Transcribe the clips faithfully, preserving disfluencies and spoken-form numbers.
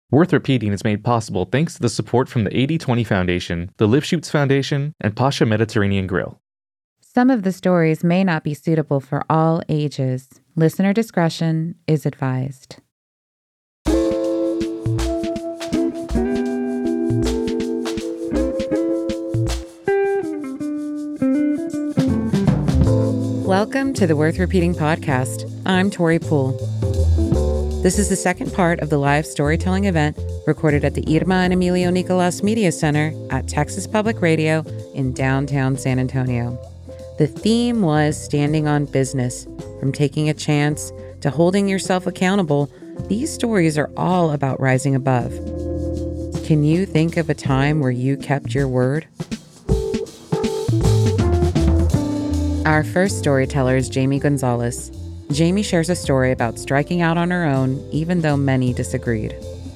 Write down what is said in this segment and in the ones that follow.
Worth Repeating is made possible thanks to the support from the eighty twenty Foundation, the Lifshoots Foundation, and Pasha Mediterranean Grill. Some of the stories may not be suitable for all ages. Listener discretion is advised. Welcome to the Worth Repeating podcast. I'm Tori Poole. This is the second part of the live storytelling event recorded at the Irma and Emilio Nicolas Media Center at Texas Public Radio in downtown San Antonio. The theme was standing on business. From taking a chance to holding yourself accountable, these stories are all about rising above. Can you think of a time where you kept your word? Our first storyteller is Jamie Gonzalez. Jamie shares a story about striking out on her own, even though many disagreed.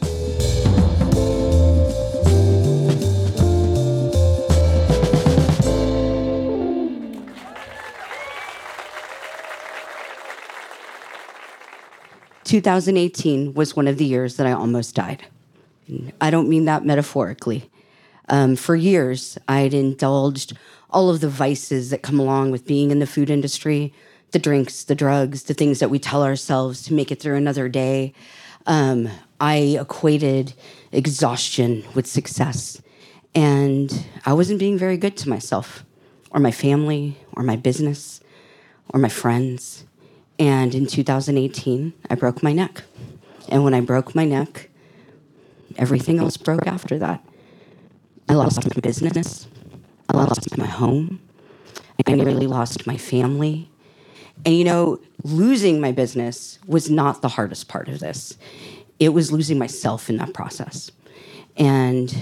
two thousand eighteen was one of the years that I almost died. I don't mean that metaphorically. Um, for years, I'd indulged all of the vices that come along with being in the food industry, the drinks, the drugs, the things that we tell ourselves to make it through another day. Um, I equated exhaustion with success. And I wasn't being very good to myself or my family or my business or my friends. And in two thousand eighteen, I broke my neck. And when I broke my neck, everything else broke after that. I lost my business. I lost my home. I nearly lost my family. And, you know, losing my business was not the hardest part of this. It was losing myself in that process. And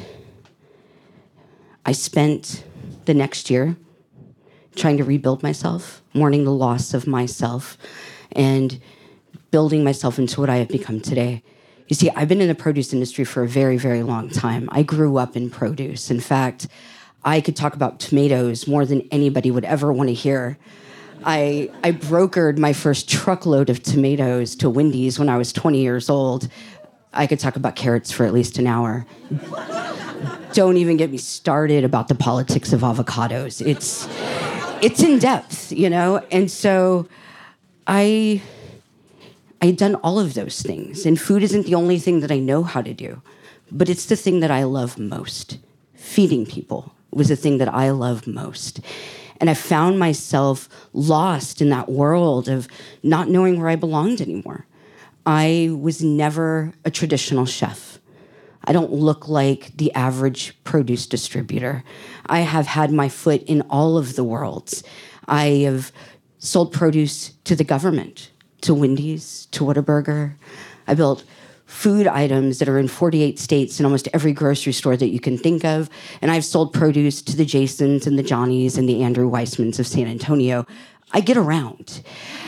I spent the next year trying to rebuild myself, mourning the loss of myself, and building myself into what I have become today. You see, I've been in the produce industry for a very, very long time. I grew up in produce. In fact, I could talk about tomatoes more than anybody would ever want to hear. I, I brokered my first truckload of tomatoes to Wendy's when I was twenty years old. I could talk about carrots for at least an hour. Don't even get me started about the politics of avocados. It's, it's in depth, you know? And so I, I had done all of those things. And food isn't the only thing that I know how to do, but it's the thing that I love most. Feeding people was the thing that I love most. And I found myself lost in that world of not knowing where I belonged anymore. I was never a traditional chef. I don't look like the average produce distributor. I have had my foot in all of the worlds. I have sold produce to the government, to Wendy's, to Whataburger. I built food items that are in forty-eight states in almost every grocery store that you can think of. And I've sold produce to the Jasons and the Johnnies and the Andrew Weissmans of San Antonio. I get around.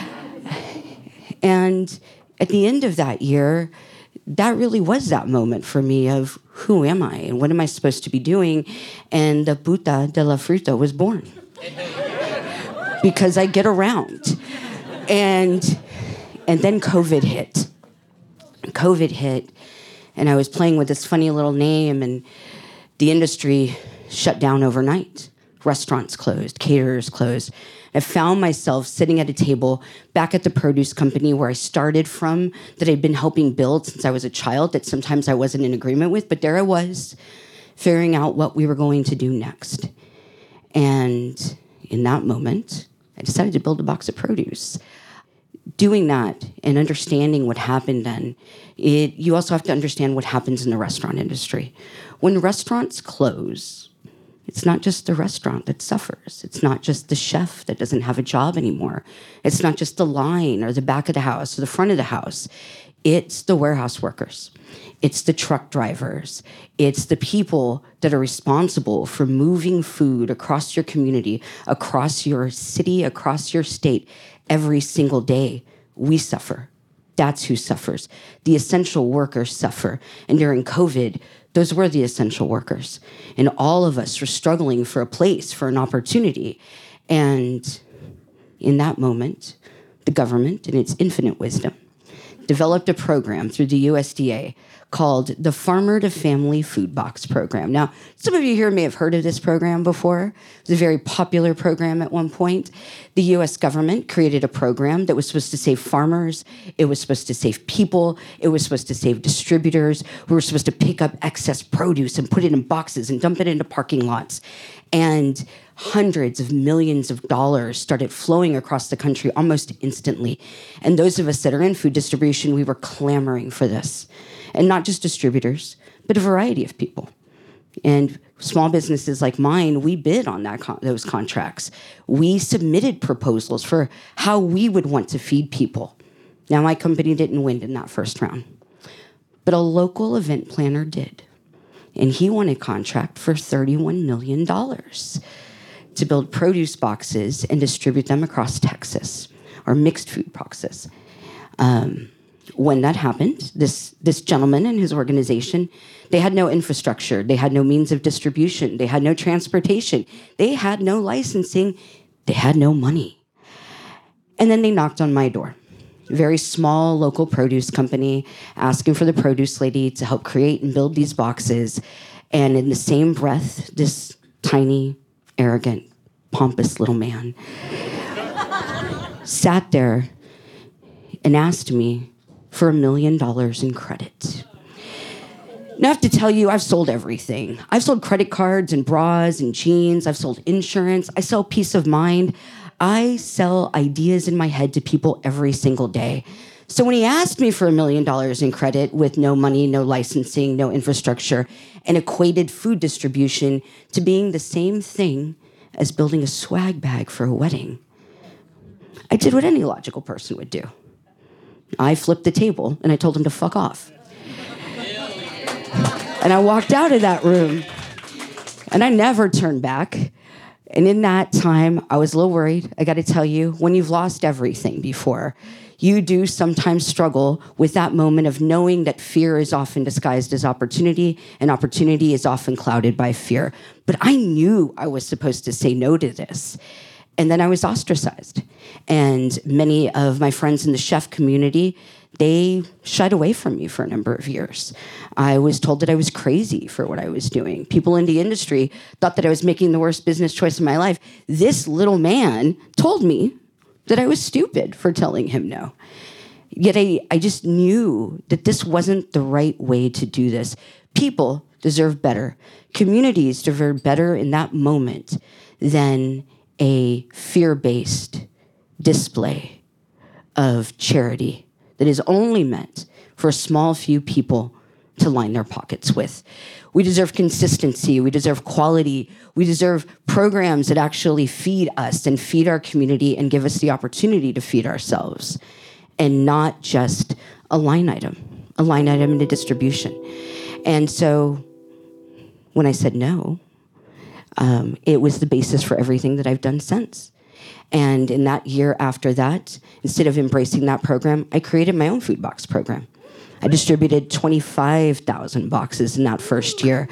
And at the end of that year, that really was that moment for me of who am I and what am I supposed to be doing? And the puta de la fruta was born. Because I get around. And, and then COVID hit. COVID hit, and I was playing with this funny little name, and the industry shut down overnight. Restaurants closed, caterers closed. I found myself sitting at a table back at the produce company where I started from, that I'd been helping build since I was a child, that sometimes I wasn't in agreement with, but there I was, figuring out what we were going to do next. And in that moment, I decided to build a box of produce. Doing that and understanding what happened then, it, you also have to understand what happens in the restaurant industry. When restaurants close, it's not just the restaurant that suffers. It's not just the chef that doesn't have a job anymore. It's not just the line or the back of the house or the front of the house. It's the warehouse workers. It's the truck drivers. It's the people that are responsible for moving food across your community, across your city, across your state. Every single day, we suffer. That's who suffers. The essential workers suffer. And during COVID, those were the essential workers. And all of us were struggling for a place, for an opportunity. And in that moment, the government, in its infinite wisdom, developed a program through the U S D A called the Farmer to Family Food Box Program. Now, some of you here may have heard of this program before. It was a very popular program at one point. The U S government created a program that was supposed to save farmers. It was supposed to save people. It was supposed to save distributors who were supposed to pick up excess produce and put it in boxes and dump it into parking lots. And hundreds of millions of dollars started flowing across the country almost instantly. And those of us that are in food distribution, we were clamoring for this. And not just distributors, but a variety of people. And small businesses like mine, we bid on that con- those contracts. We submitted proposals for how we would want to feed people. Now, my company didn't win in that first round, but a local event planner did. And he won a contract for thirty-one million dollars to build produce boxes and distribute them across Texas, or mixed food boxes. Um, when that happened, this, this gentleman and his organization, they had no infrastructure. They had no means of distribution. They had no transportation. They had no licensing. They had no money. And then they knocked on my door. A very small local produce company asking for the produce lady to help create and build these boxes. And in the same breath, this tiny, arrogant, pompous little man sat there and asked me for a million dollars in credit. Now, I have to tell you, I've sold everything. I've sold credit cards and bras and jeans. I've sold insurance. I sell peace of mind. I sell ideas in my head to people every single day. So when he asked me for a million dollars in credit with no money, no licensing, no infrastructure, and equated food distribution to being the same thing as building a swag bag for a wedding, I did what any logical person would do. I flipped the table and I told him to fuck off. And I walked out of that room and I never turned back. And in that time, I was a little worried. I got to tell you, when you've lost everything before, you do sometimes struggle with that moment of knowing that fear is often disguised as opportunity, and opportunity is often clouded by fear. But I knew I was supposed to say no to this. And then I was ostracized. And many of my friends in the chef community, they shied away from me for a number of years. I was told that I was crazy for what I was doing. People in the industry thought that I was making the worst business choice of my life. This little man told me that I was stupid for telling him no. Yet I, I just knew that this wasn't the right way to do this. People deserve better. Communities deserve better in that moment than a fear-based display of charity that is only meant for a small few people to line their pockets with. We deserve consistency. We deserve quality. We deserve programs that actually feed us and feed our community and give us the opportunity to feed ourselves, and not just a line item, a line item in a distribution. And so when I said no, um, it was the basis for everything that I've done since. And in that year after that, instead of embracing that program, I created my own food box program. I distributed twenty-five thousand boxes in that first year.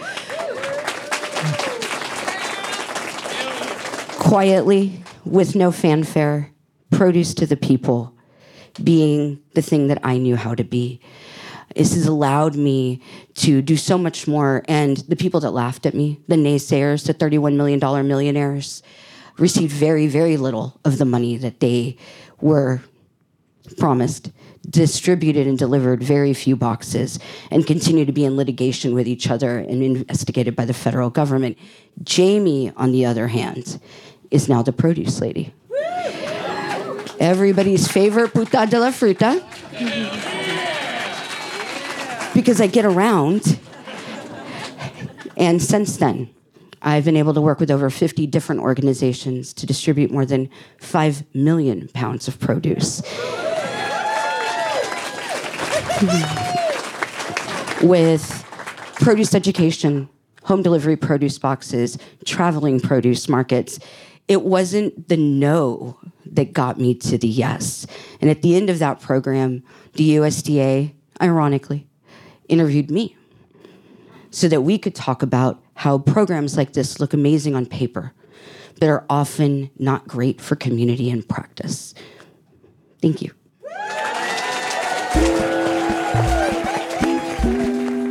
Quietly, with no fanfare, produce to the people, being the thing that I knew how to be. This has allowed me to do so much more. And the people that laughed at me, the naysayers, the thirty-one million dollars millionaires, received very, very little of the money that they were promised, distributed and delivered very few boxes, and continue to be in litigation with each other and investigated by the federal government. Jamie, on the other hand, is now the produce lady. Everybody's favorite puta de la fruta. Because I get around. And since then, I've been able to work with over fifty different organizations to distribute more than five million pounds of produce. With produce education, home delivery produce boxes, traveling produce markets, it wasn't the no that got me to the yes. And at the end of that program, the U S D A, ironically, interviewed me so that we could talk about how programs like this look amazing on paper, but are often not great for community and practice. Thank you.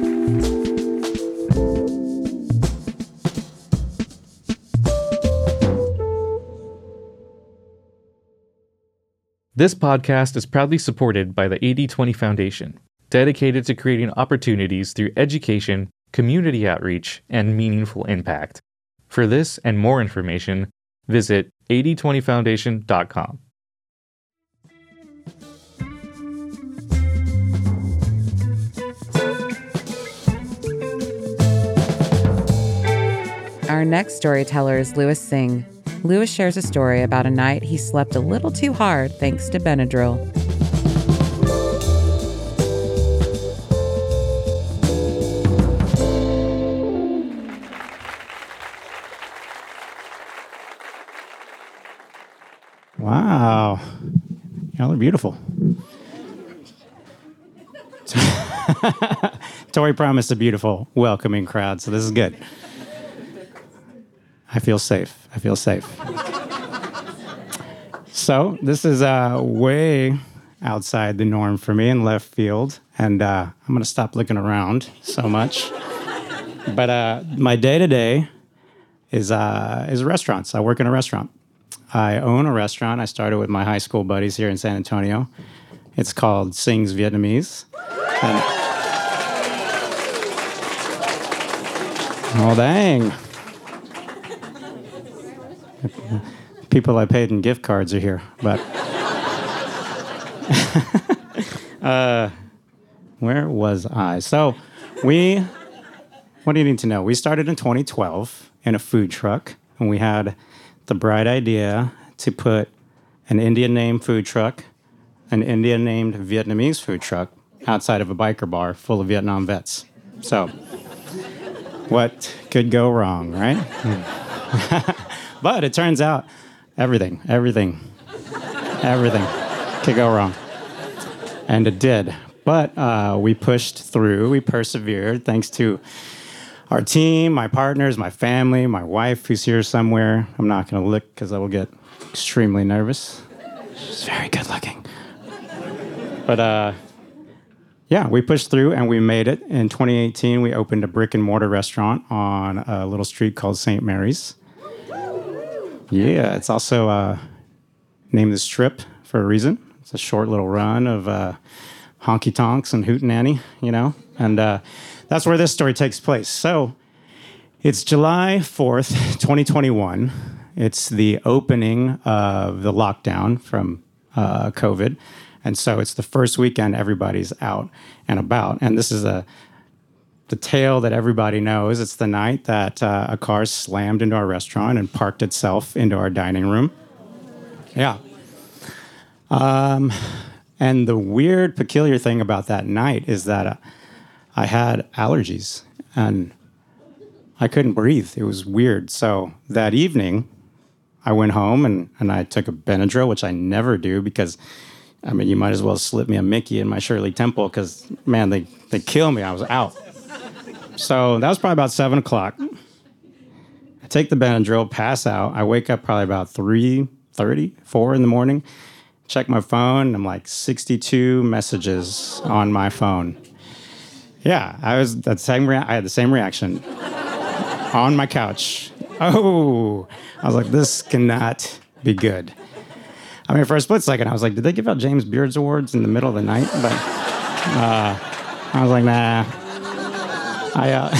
This podcast is proudly supported by the eighty twenty Foundation, dedicated to creating opportunities through education, community outreach, and meaningful impact. For this and more information, visit eighty twenty foundation dot com. Our next storyteller is Lewis Singh. Lewis shares a story about a night he slept a little too hard thanks to Benadryl. Wow. Y'all are beautiful. Tori promised a beautiful, welcoming crowd, so this is good. I feel safe. I feel safe. So this is uh, way outside the norm for me in left field, and uh, I'm going to stop looking around so much. But uh, my day-to-day is, uh, is restaurants. I work in a restaurant. I own a restaurant. I started with my high school buddies here in San Antonio. It's called Singh's Vietnamese. And oh, dang. People I paid in gift cards are here, but uh, where was I? So we, what do you need to know? We started in twenty twelve in a food truck, and we had the bright idea to put an Indian-named food truck, an Indian-named Vietnamese food truck outside of a biker bar full of Vietnam vets. So what could go wrong, right? But it turns out everything, everything, everything could go wrong. And it did. But uh, we pushed through, we persevered, thanks to our team, my partners, my family, my wife who's here somewhere. I'm not going to look because I will get extremely nervous. She's very good looking. But uh, yeah, we pushed through and we made it. In twenty eighteen, we opened a brick and mortar restaurant on a little street called Saint Mary's. Yeah, it's also uh, named the Strip for a reason. It's a short little run of uh, honky tonks and hootenanny, you know, and uh, that's where this story takes place. So it's July fourth, twenty twenty-one. It's the opening of the lockdown from uh, COVID, and so it's the first weekend everybody's out and about, and this is a the tale that everybody knows. It's the night that uh, a car slammed into our restaurant and parked itself into our dining room. Yeah. Um, and the weird, peculiar thing about that night is that uh, I had allergies and I couldn't breathe. It was weird. So that evening, I went home and, and I took a Benadryl, which I never do because, I mean, you might as well slip me a Mickey in my Shirley Temple because, man, they, they kill me. I was out. So that was probably about seven o'clock. I take the Benadryl, pass out. I wake up probably about three thirty, four in the morning. Check my phone, and I'm like sixty-two messages on my phone. Yeah, I was the same. Rea- I had the same reaction on my couch. Oh, I was like, this cannot be good. I mean, for a split second, I was like, did they give out James Beards Awards in the middle of the night? But uh, I was like, nah. I, uh,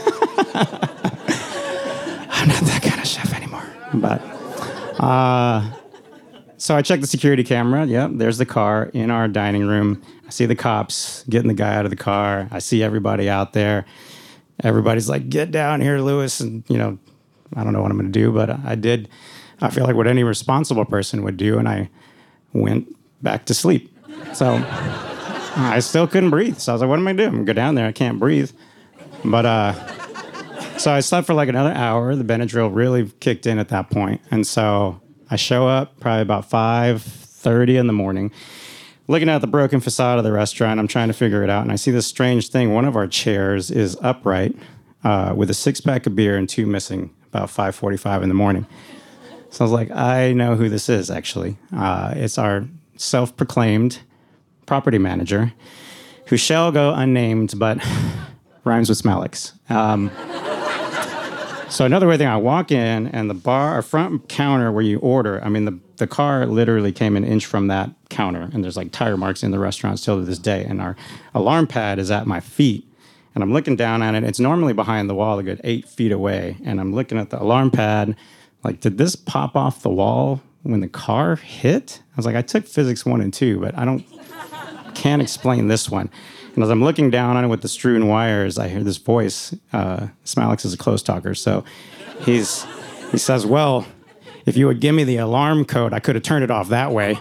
I'm not that kind of chef anymore. But, uh, so I checked the security camera. Yep, there's the car in our dining room. I see the cops getting the guy out of the car. I see everybody out there. Everybody's like, get down here, Lewis. And, you know, I don't know what I'm going to do, but I did. I feel like what any responsible person would do. And I went back to sleep. So I still couldn't breathe. So I was like, what am I doing? I'm going to go down there. I can't breathe. But uh, so I slept for like another hour. The Benadryl really kicked in at that point. And so I show up probably about five thirty in the morning, looking at the broken facade of the restaurant. I'm trying to figure it out. And I see this strange thing. One of our chairs is upright uh, with a six-pack of beer and two missing about five forty-five in the morning. So I was like, I know who this is, actually. Uh, it's our self-proclaimed property manager, who shall go unnamed, but rhymes with Smalix. Um, So another weird thing, I walk in and the bar, or front counter where you order, I mean, the, the car literally came an inch from that counter, and there's like tire marks in the restaurant still to this day. And our alarm pad is at my feet. And I'm looking down at it. It's normally behind the wall a good eight feet away. And I'm looking at the alarm pad. Like, did this pop off the wall when the car hit? I was like, I took physics one and two, but I don't, can't explain this one. And as I'm looking down on it with the strewn wires, I hear this voice. Uh, Smilex is a close talker. So he's, he says, well, if you would give me the alarm code, I could have turned it off that way.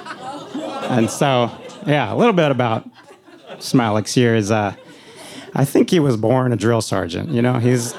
And so, yeah, a little bit about Smilex here is, uh, I think he was born a drill sergeant. You know, he's,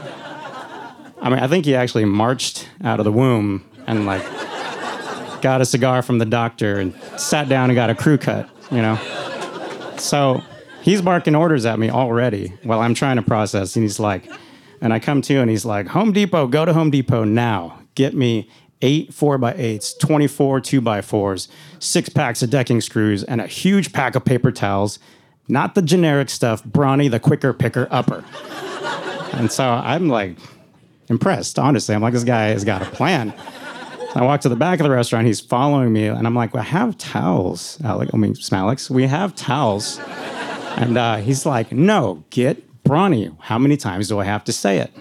I mean, I think he actually marched out of the womb and like got a cigar from the doctor and sat down and got a crew cut, you know. So he's barking orders at me already while I'm trying to process. And he's like, and I come to and he's like, Home Depot, go to Home Depot now. Get me eight four by eights, twenty-four two by fours, six packs of decking screws, and a huge pack of paper towels. Not the generic stuff, Brawny, the quicker picker upper. And so I'm like impressed, honestly. I'm like, this guy has got a plan. I walk to the back of the restaurant, he's following me, and I'm like, well, I have towels. Alec, I mean, Smilex, we have towels. And uh, he's like, no, get Brawny. How many times do I have to say it?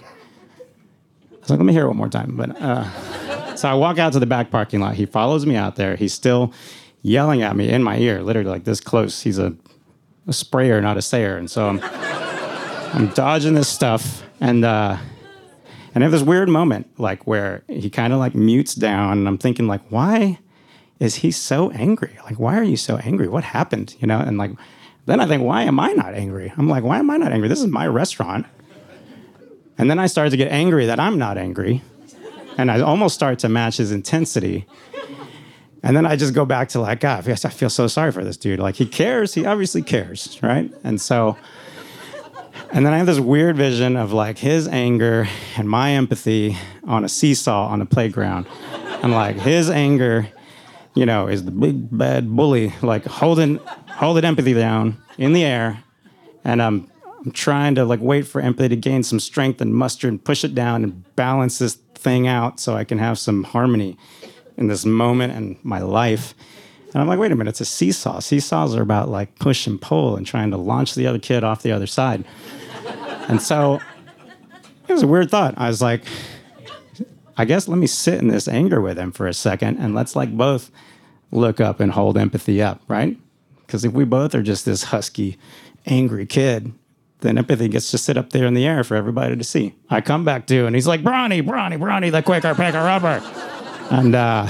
I was like, let me hear it one more time. But uh, so I walk out to the back parking lot. He follows me out there. He's still yelling at me in my ear, literally like this close. He's a, a sprayer, not a sayer. And so I'm, I'm dodging this stuff. And uh, and I have this weird moment, like where he kind of like mutes down. And I'm thinking, like, why is he so angry? Like, why are you so angry? What happened? You know? And like, then I think, why am I not angry? I'm like, why am I not angry? This is my restaurant. And then I started to get angry that I'm not angry. And I almost start to match his intensity. And then I just go back to like, God, I feel so sorry for this dude. Like, he cares. He obviously cares, right? And so, and then I have this weird vision of like his anger and my empathy on a seesaw on the playground. And like his anger, you know, is the big bad bully, like holding holding empathy down in the air. And I'm, I'm trying to like wait for empathy to gain some strength and muster and push it down and balance this thing out so I can have some harmony in this moment in my life. And I'm like, wait a minute, it's a seesaw. Seesaws are about like push and pull and trying to launch the other kid off the other side. And so it was a weird thought. I was like, I guess let me sit in this anger with him for a second and let's like both look up and hold empathy up, right? Because if we both are just this husky, angry kid, then empathy gets to sit up there in the air for everybody to see. I come back to, and he's like, Brawny, Brawny, Brawny, the quicker picker upper. And uh,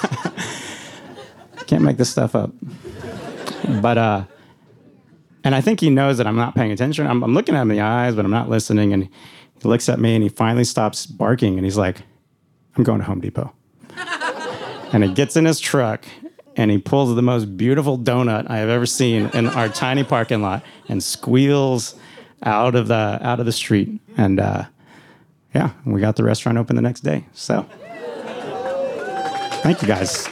can't make this stuff up. But, uh, and I think he knows that I'm not paying attention. I'm, I'm looking at him in the eyes, but I'm not listening. And he looks at me, and he finally stops barking, and he's like, I'm going to Home Depot. And he gets in his truck, and he pulls the most beautiful donut I have ever seen in our tiny parking lot and squeals out of the out of the street. And uh, yeah, we got the restaurant open the next day. So thank you guys.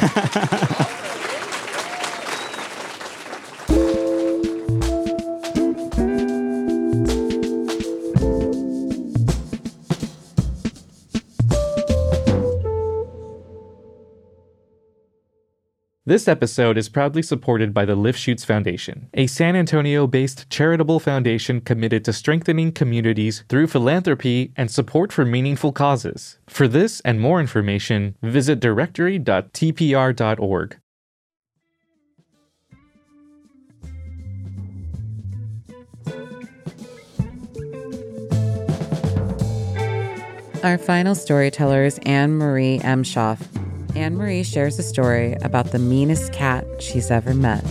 This episode is proudly supported by the Lifshoots Foundation, a San Antonio-based charitable foundation committed to strengthening communities through philanthropy and support for meaningful causes. For this and more information, visit directory dot t p r dot org. Our final storyteller is Anne Marie Emshoff. Anne Marie shares a story about the meanest cat she's ever met.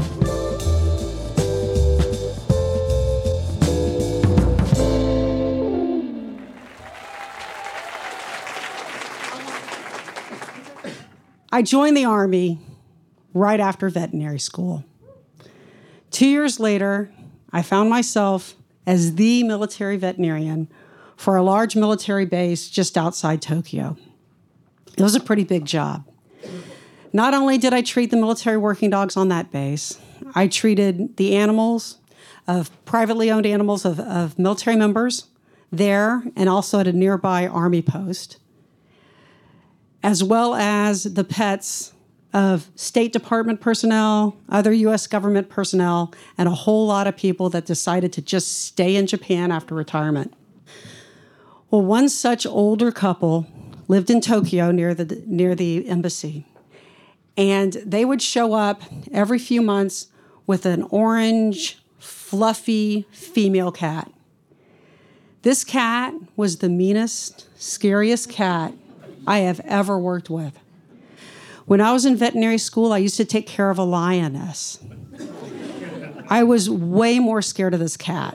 I joined the Army right after veterinary school. Two years later, I found myself as the military veterinarian for a large military base just outside Tokyo. It was a pretty big job. Not only did I treat the military working dogs on that base, I treated the animals of privately owned animals of, of military members, there and also at a nearby Army post, as well as the pets of State Department personnel, other U S government personnel, and a whole lot of people that decided to just stay in Japan after retirement. Well, one such older couple lived in Tokyo near the, near the embassy, and they would show up every few months with an orange, fluffy female cat. This cat was the meanest, scariest cat I have ever worked with. When I was in veterinary school, I used to take care of a lioness. I was way more scared of this cat.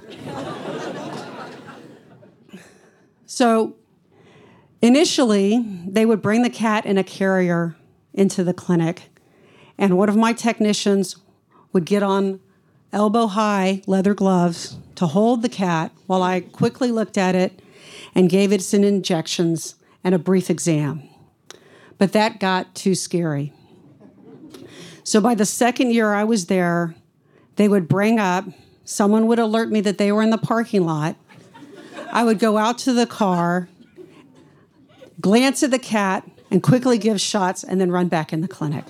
So initially, they would bring the cat in a carrier into the clinic, and one of my technicians would get on elbow-high leather gloves to hold the cat while I quickly looked at it and gave it some injections and a brief exam. But that got too scary. So by the second year I was there, they would bring up, someone would alert me that they were in the parking lot. I would go out to the car, glance at the cat, and quickly give shots and then run back in the clinic.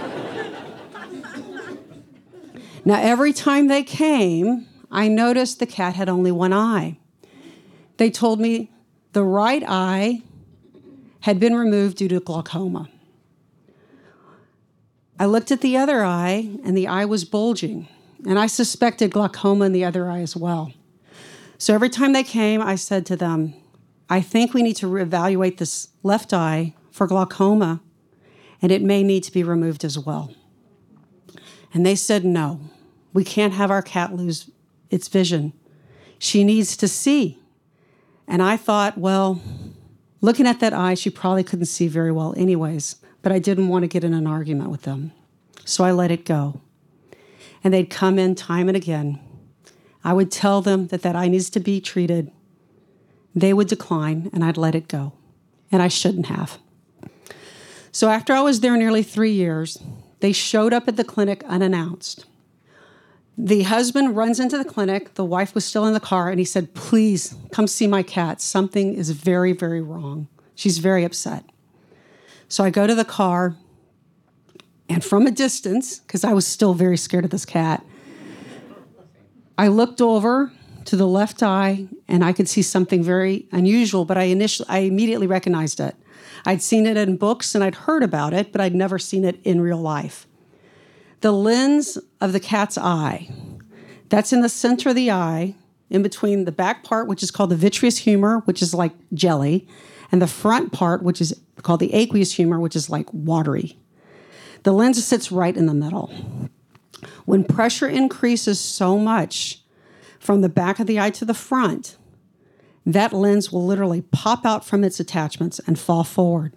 Now, every time they came, I noticed the cat had only one eye. They told me the right eye had been removed due to glaucoma. I looked at the other eye, and the eye was bulging, and I suspected glaucoma in the other eye as well. So every time they came, I said to them, I think we need to reevaluate this left eye for glaucoma, and it may need to be removed as well. And they said, no, we can't have our cat lose its vision. She needs to see. And I thought, well, looking at that eye, she probably couldn't see very well anyways, but I didn't want to get in an argument with them. So I let it go. And they'd come in time and again. I would tell them that that eye needs to be treated. They would decline, and I'd let it go. And I shouldn't have. So after I was there nearly three years, they showed up at the clinic unannounced. The husband runs into the clinic. The wife was still in the car, and he said, please, come see my cat. Something is very, very wrong. She's very upset. So I go to the car, and from a distance, because I was still very scared of this cat, I looked over to the left eye, and I could see something very unusual, but I initially, I immediately recognized it. I'd seen it in books, and I'd heard about it, but I'd never seen it in real life. The lens of the cat's eye, that's in the center of the eye, in between the back part, which is called the vitreous humor, which is like jelly, and the front part, which is called the aqueous humor, which is like watery. The lens sits right in the middle. When pressure increases so much from the back of the eye to the front, that lens will literally pop out from its attachments and fall forward.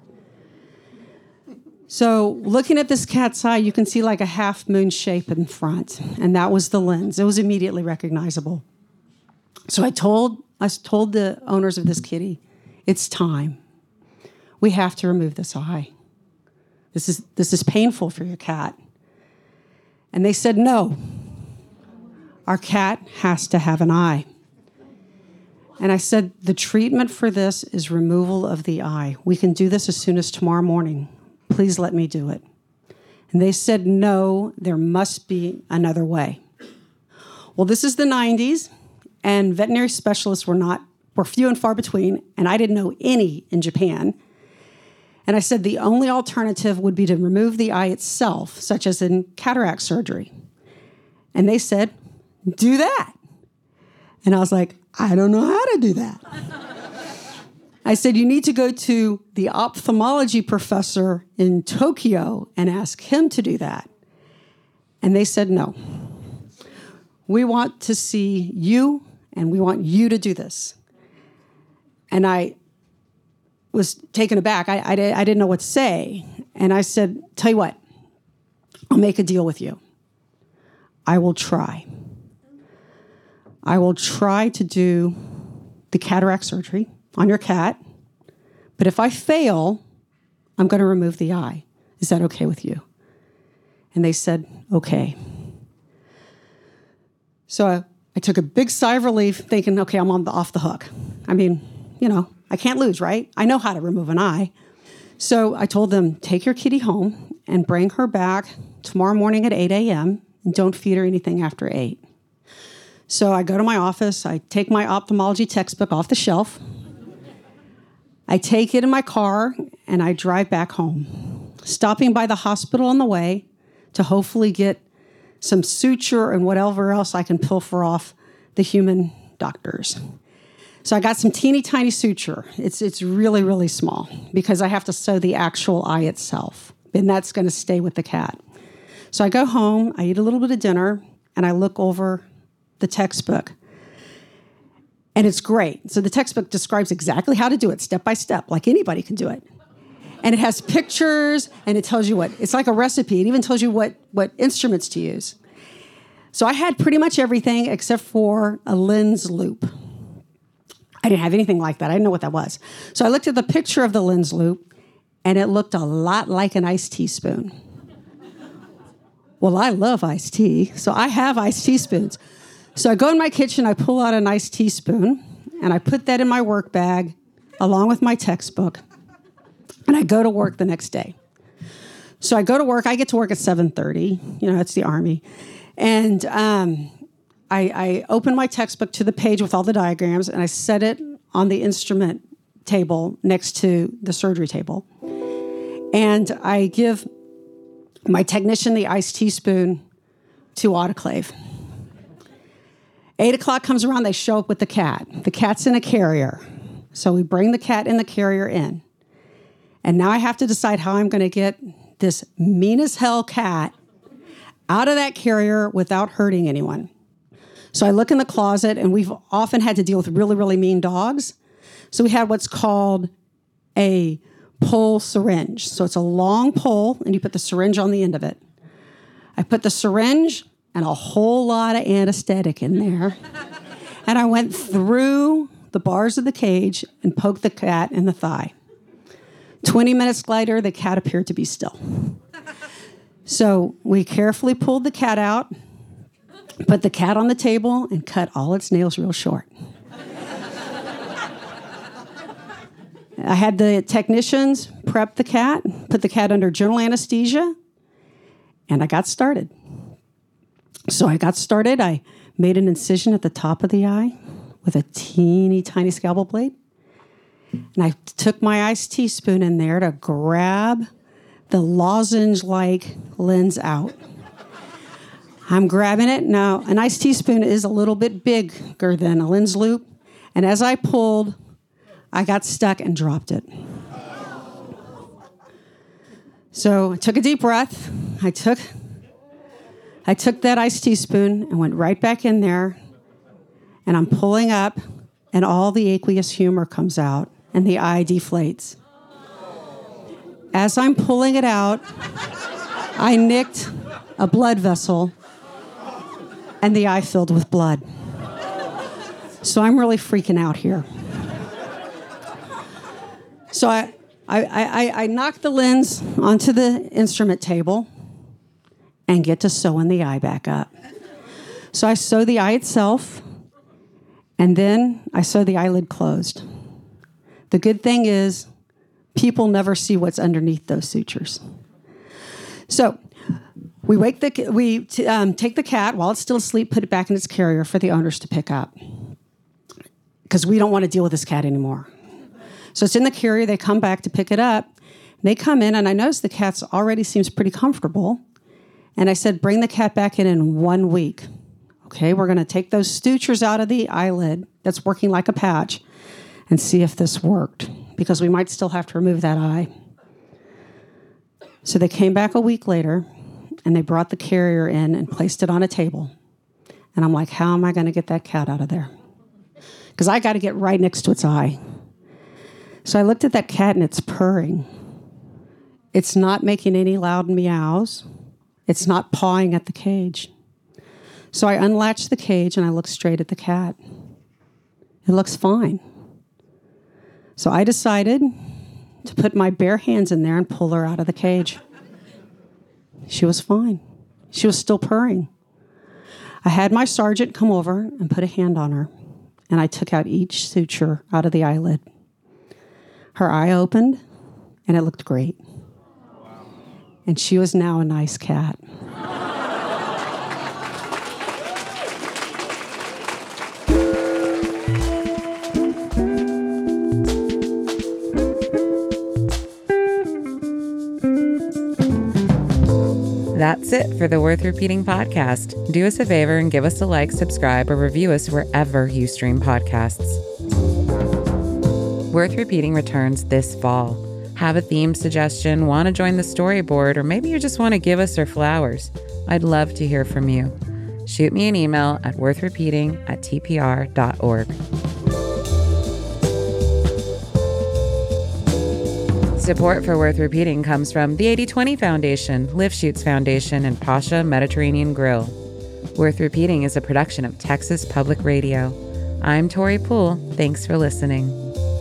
So looking at this cat's eye, you can see like a half moon shape in front, and that was the lens. It was immediately recognizable. So I told, I told the owners of this kitty, it's time. We have to remove this eye. This is, this is painful for your cat. And they said, no, our cat has to have an eye. And I said, the treatment for this is removal of the eye. We can do this as soon as tomorrow morning. Please let me do it. And they said, no, there must be another way. Well, this is the nineties, and veterinary specialists were not, were few and far between, and I didn't know any in Japan. And I said the only alternative would be to remove the eye itself, such as in cataract surgery. And they said, do that. And I was like, I don't know how to do that. I said, you need to go to the ophthalmology professor in Tokyo and ask him to do that. And they said, no. We want to see you, and we want you to do this. And I was taken aback. I, I, I didn't know what to say. And I said, tell you what, I'll make a deal with you. I will try. I will try to do the cataract surgery on your cat, but if I fail, I'm going to remove the eye. Is that okay with you? And they said, okay. So I, I took a big sigh of relief, thinking, okay, I'm on the, off the hook. I mean, you know, I can't lose, right? I know how to remove an eye. So I told them, take your kitty home and bring her back tomorrow morning at eight a.m. and don't feed her anything after eight. So I go to my office. I take my ophthalmology textbook off the shelf. I take it in my car, and I drive back home, stopping by the hospital on the way to hopefully get some suture and whatever else I can pilfer off the human doctors. So I got some teeny tiny suture. It's it's really, really small because I have to sew the actual eye itself, and that's going to stay with the cat. So I go home, I eat a little bit of dinner, and I look over the textbook. And it's great. So the textbook describes exactly how to do it, step by step, like anybody can do it. And it has pictures, and it tells you what, it's like a recipe. It even tells you what, what instruments to use. So I had pretty much everything except for a lens loop. I didn't have anything like that. I didn't know what that was. So I looked at the picture of the lens loop, and it looked a lot like an iced teaspoon. Well, I love iced tea, so I have iced teaspoons. So I go in my kitchen, I pull out a nice teaspoon, and I put that in my work bag along with my textbook, and I go to work the next day. So I go to work. I get to work at seven thirty. You know, it's the Army. And um, I, I open my textbook to the page with all the diagrams, and I set it on the instrument table next to the surgery table. And I give my technician the iced teaspoon to autoclave. Eight o'clock comes around, they show up with the cat. The cat's in a carrier. So we bring the cat in the carrier in. And now I have to decide how I'm going to get this mean as hell cat out of that carrier without hurting anyone. So I look in the closet, and we've often had to deal with really, really mean dogs. So we had what's called a pole syringe. So it's a long pole, and you put the syringe on the end of it. I put the syringe and a whole lot of anesthetic in there. And I went through the bars of the cage and poked the cat in the thigh. twenty minutes later, the cat appeared to be still. So we carefully pulled the cat out, put the cat on the table, and cut all its nails real short. I had the technicians prep the cat, put the cat under general anesthesia, and I got started. So I got started. I made an incision at the top of the eye with a teeny tiny scalpel blade. And I took my iced teaspoon in there to grab the lozenge-like lens out. I'm grabbing it. Now, an iced teaspoon is a little bit bigger than a lens loop. And as I pulled, I got stuck and dropped it. So I took a deep breath. I took... I took that iced teaspoon and went right back in there, and I'm pulling up, and all the aqueous humor comes out, and the eye deflates. As I'm pulling it out, I nicked a blood vessel, and the eye filled with blood. So I'm really freaking out here. So I, I, I, I knocked the lens onto the instrument table and get to sewing the eye back up. So I sew the eye itself, and then I sew the eyelid closed. The good thing is, people never see what's underneath those sutures. So we wake the we t- um, take the cat while it's still asleep, put it back in its carrier for the owners to pick up, because we don't want to deal with this cat anymore. So it's in the carrier. They come back to pick it up. They come in, and I notice the cat already seems pretty comfortable. And I said, bring the cat back in in one week. Okay, we're going to take those sutures out of the eyelid that's working like a patch and see if this worked, because we might still have to remove that eye. So they came back a week later, and they brought the carrier in and placed it on a table. And I'm like, how am I going to get that cat out of there? Because I got to get right next to its eye. So I looked at that cat, and it's purring. It's not making any loud meows. It's not pawing at the cage. So I unlatched the cage, and I looked straight at the cat. It looks fine. So I decided to put my bare hands in there and pull her out of the cage. She was fine. She was still purring. I had my sergeant come over and put a hand on her, and I took out each suture out of the eyelid. Her eye opened, and it looked great. And she was now a nice cat. That's it for the Worth Repeating podcast. Do us a favor and give us a like, subscribe, or review us wherever you stream podcasts. Worth Repeating returns this fall. Have a theme suggestion, want to join the storyboard, or maybe you just want to give us your flowers? I'd love to hear from you. Shoot me an email at worthrepeating at t p r dot org. Support for Worth Repeating comes from the eighty twenty Foundation, Lifshoots Foundation, and Pasha Mediterranean Grill. Worth Repeating is a production of Texas Public Radio. I'm Tori Poole. Thanks for listening.